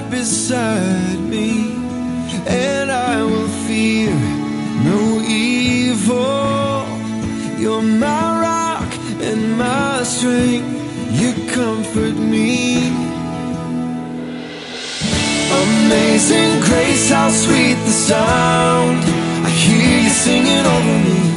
right beside me, and I will fear no evil. You're my rock and my strength, you comfort me. Amazing grace, how sweet the sound. I hear you singing over me.